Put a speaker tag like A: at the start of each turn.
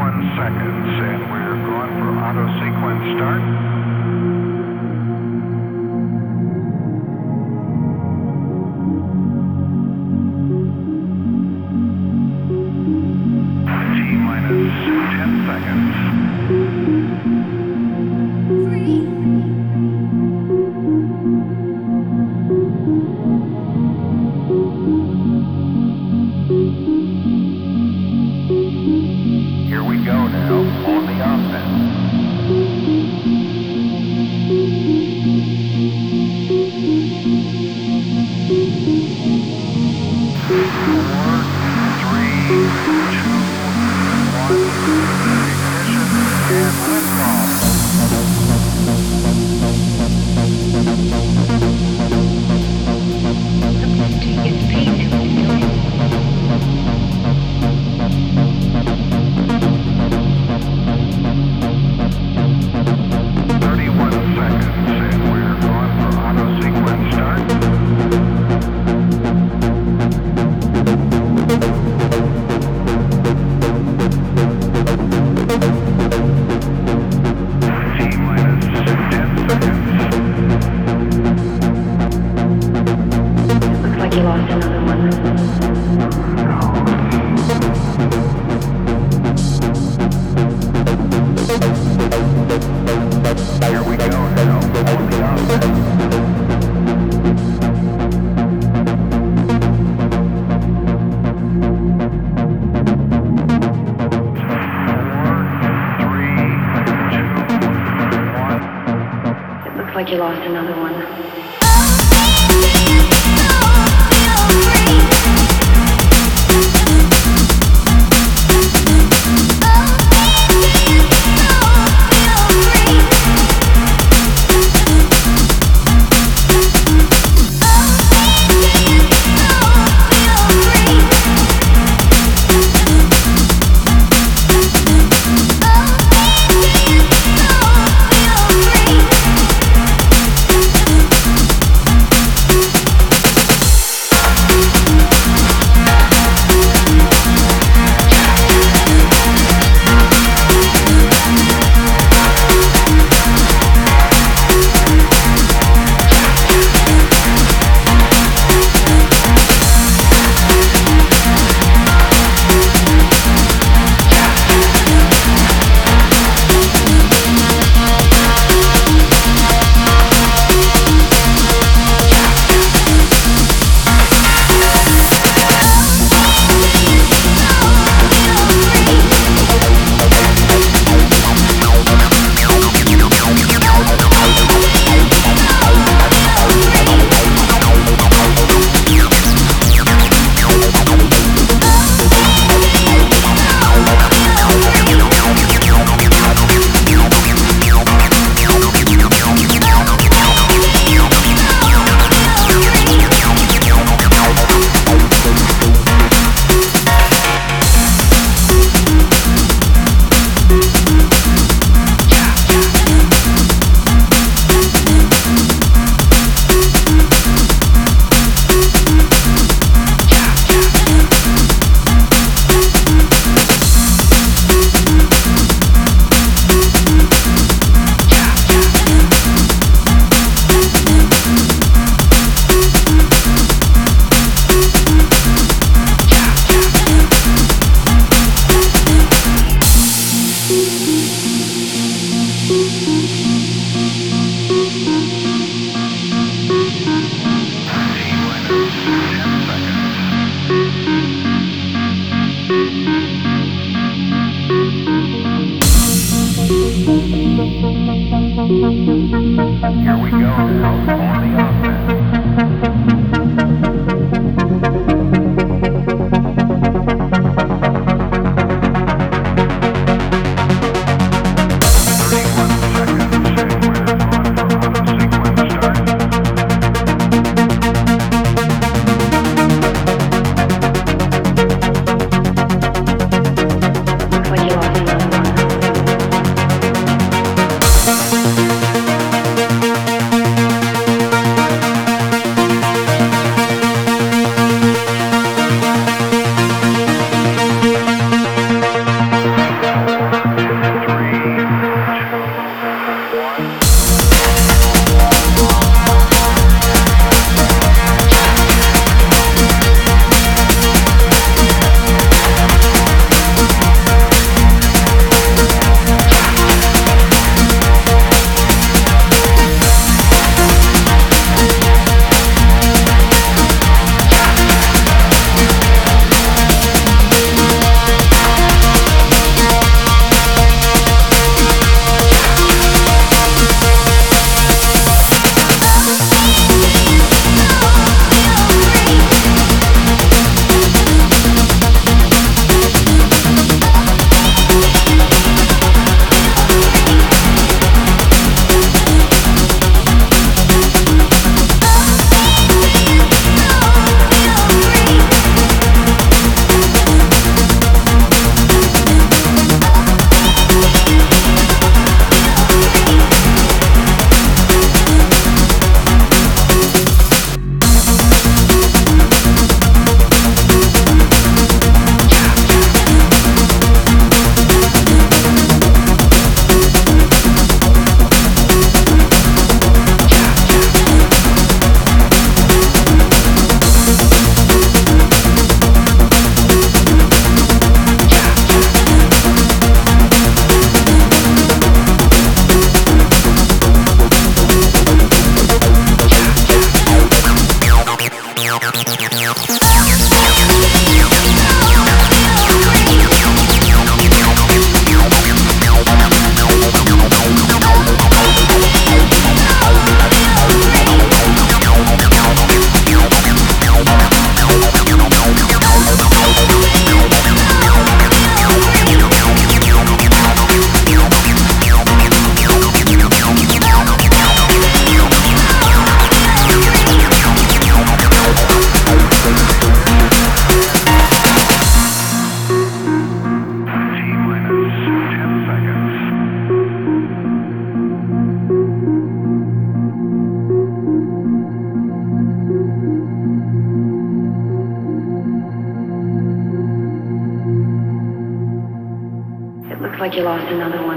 A: 31 seconds, and we're going for auto sequence start. T-minus 10 seconds. Here we go now, on the offense. 4, 3, 2, 1, ignition and liftoff.
B: Gets paid to fulfill.
A: 31 seconds, and we're going for auto sequence start. T-minus 10 seconds.
B: Looks like you lost another one.
A: Here we go now, on the offense. 4, 3, 2, 1.
B: It looks like you lost another one. Here we go now, on the offense. 31 like you lost another one.